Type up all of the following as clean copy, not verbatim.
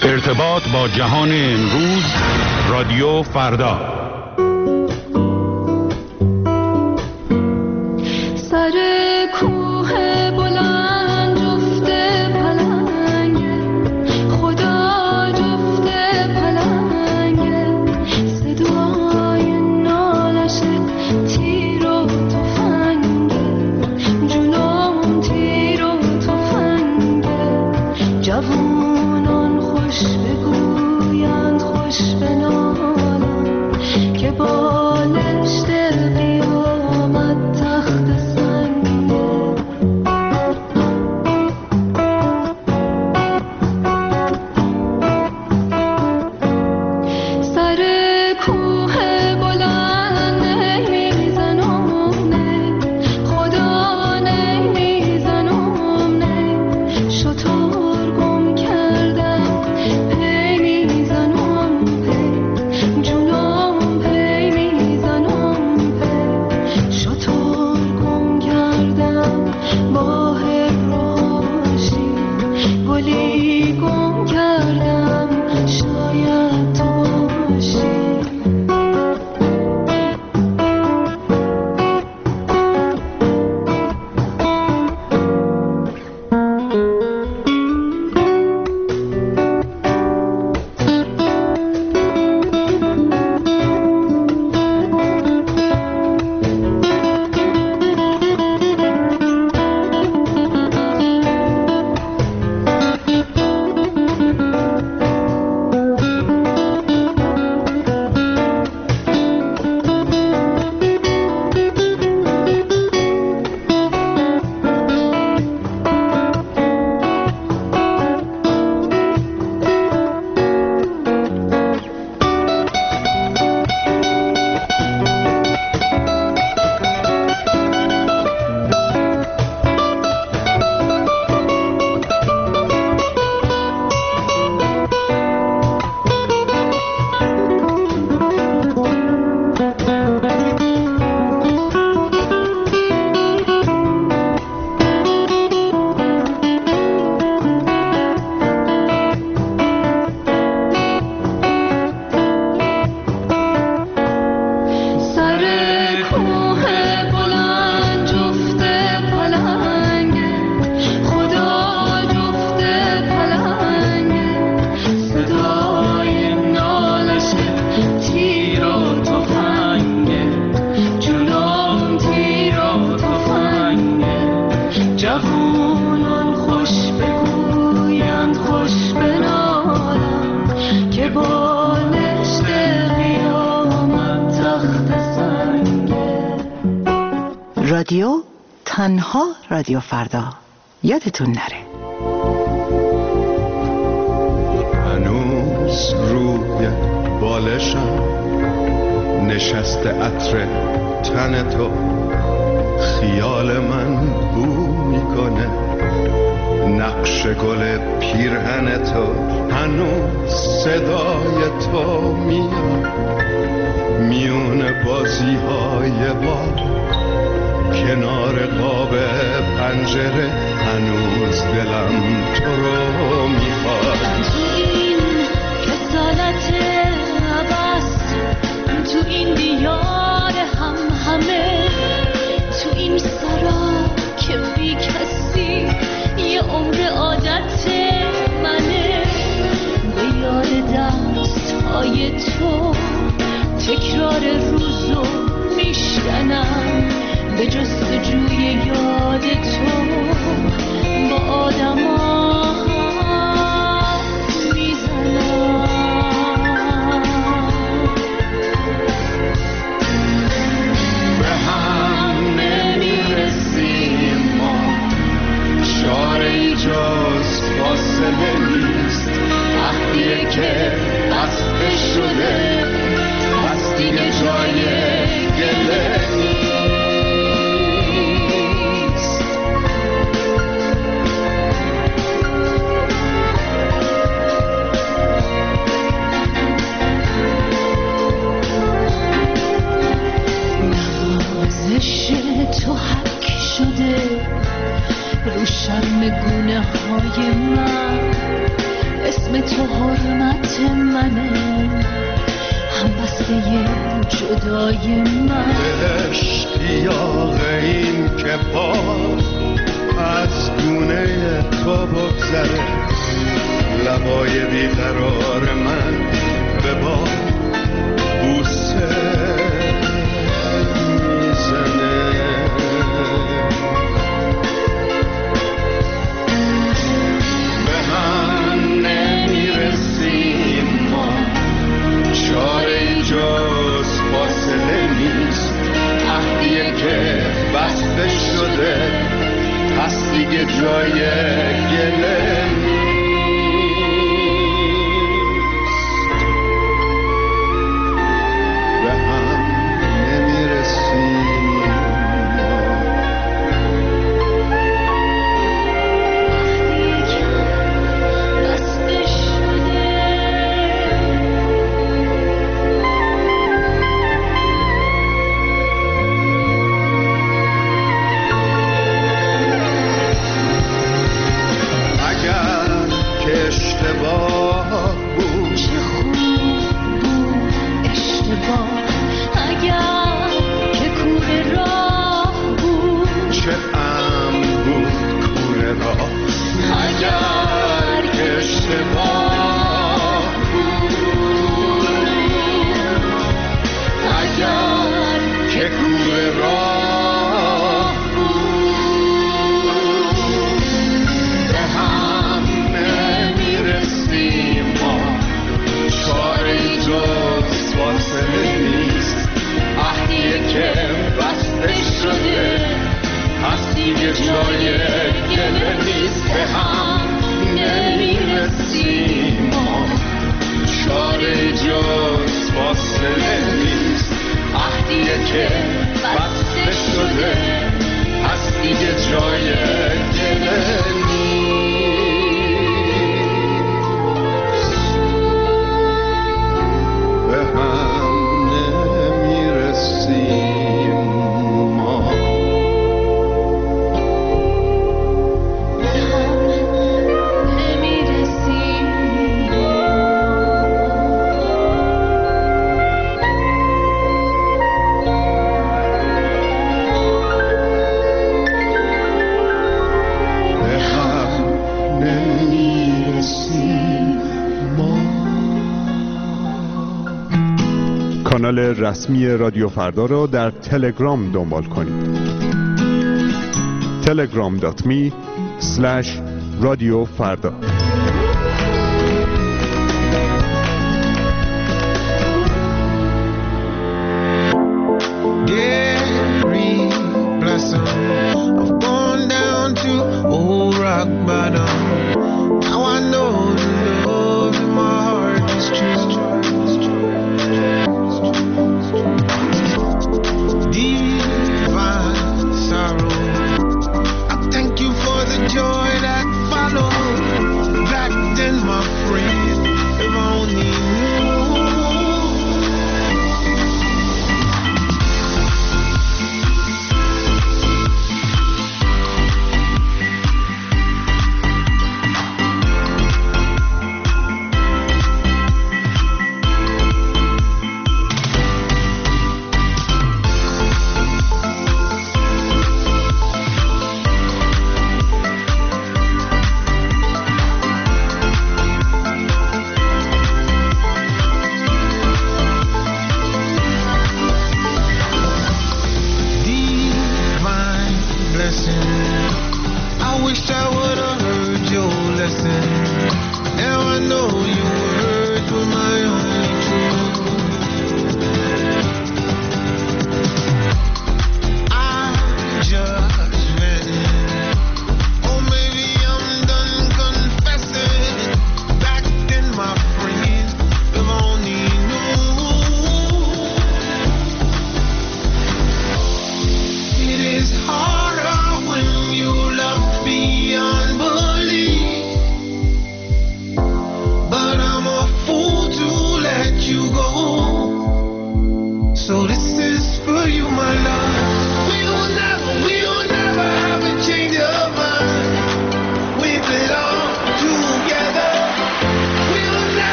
ارتباط با جهان امروز، رادیو فردا. سر کوه بلند جفت پلنگه، خدا جفت پلنگه، صدای نالش تیر و تفنگه، جنون تیر و تفنگه، جوانان خوش بگویند خوش بنالند که بالشت قیامت تخت سنگه. سر کوه بلند نمیزنم نه، خدا نمیزنم نه، شطور گم کردم پی میزنم پی، جونم پی میزنم پی، شطور گم کردم با هراشی، گلی گم کردم شاید تو باشی. جوانان خوش بگویند خوش بنالند که بالشت قیامت تخت سنگه. رادیو تنها رادیو فردا، یادتون نره. هنوز روی بالشم نشسته عطر تن تو، خیال من بو میکنه نقش گل پیرهن تو، هنوز صدای تو میاد میون بازی های با، کنار قاب پنجره هنوز دلم تو رو میخواد. تو این کسالت عباس، تو این دیار هم همه، تو این سرا که بی کسی یه عمر عادت منه، به یاد دستهای تو تکرار روزو میشکنم، به جستجوی یاد تو با آدما میزنم. به هم نمیرسیم ما، چاره‌ای جز فاصله نیست، وقتیه که بسته شده پس دیگه جای گله نیست. منه، همبسته جدای من. اشتیاق این که پاس از گونه تو بگذره، لبای بیقرار من به با بوسه میزنه. به هم نمیرسیم ما، چاره جز فاصله نیست، عهدیه که بسته شده هست دیگه جای گله نیست. به هم نمیرسیم عهدیه که بسته شده. اگر که اشتباه بود، چه خوب بود اشتباه، اگر که کوره راه بود، چه امن بود کوره راه. اگر که اشتباه بود، اگر که کوره راه بود، به هم نمیرسیم ما، چاره جز فاصله نیست، عهدیه که بسته شده هست دیگه جای گله نیست. به هم نمیرسیم ما، چاره جز فاصله نیست، عهدیه که بسته شده هست دیگه جای گله نیست. به هم نمیرسیم ما. کانال رسمی رادیو فردا را در تلگرام دنبال کنید. telegram.me/رادیو فردا.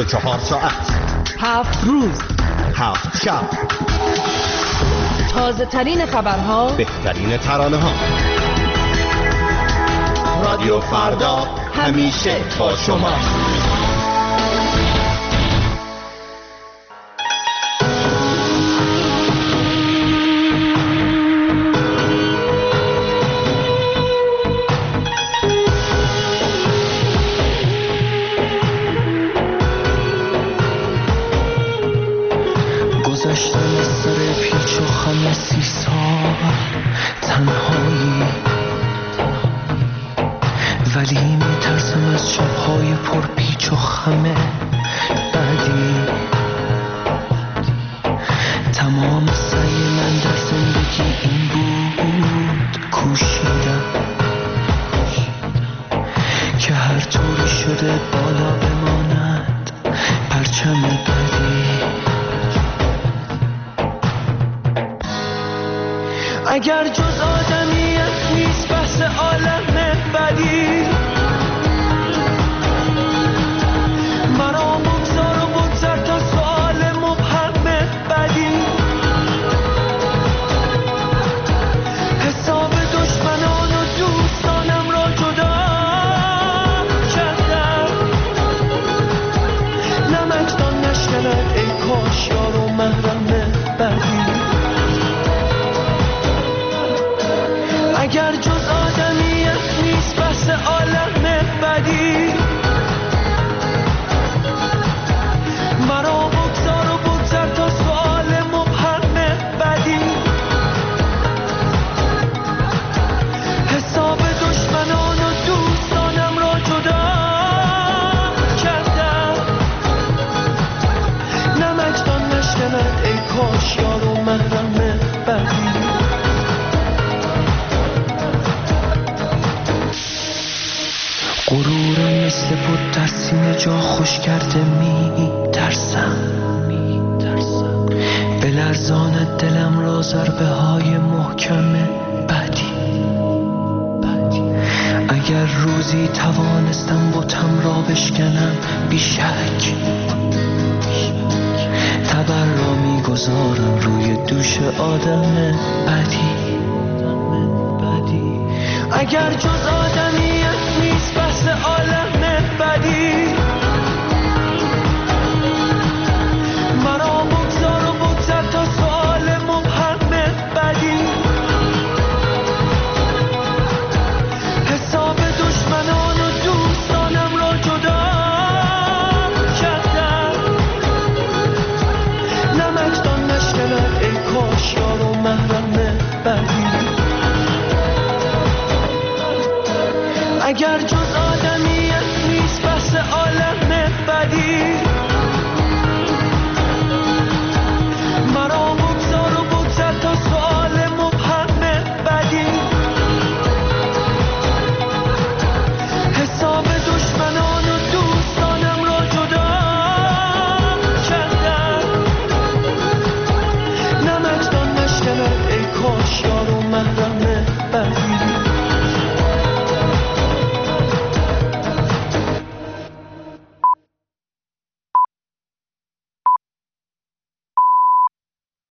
24 ساعت، 7 روز، 7 شب، تازه ترین خبرها، بهترین ترانه ها. رادیو فردا همیشه با شما. ولی میترسم از شبهای پرپیچ و خمه بعدی. تمام سعی من در زندگی این بود، کوشیدم که هر طوری شده بالا بماند پرچم بعدی. اگر جز آدمیت نیست بحث عالم بدی، مرا بگذار و بگذر تا سؤال مبهم بدی. حساب دشمنان و دوستانم را جدا کردم، نمکدان نشکند ای کاش یار و محرم بدی. اگر جز آدمیت نیست بحث عالم بدی، مرا بگذار و بگذر تا سؤال مبهم بدی. حساب دشمنان و دوستانم را جدا کردم، نمکدان نشکند ای کاش یار و محرم بدی. غرورم مثل بود در سینه جا خوش کرده، می ترسم بلرزاند دلم را ضربه های محکم بعدی. اگر روزی توانستم بتم را بشکنم بیشک، تبر را می گذارم روی دوش آدم بعدی. اگر جز آدمیت نیست بحث عالم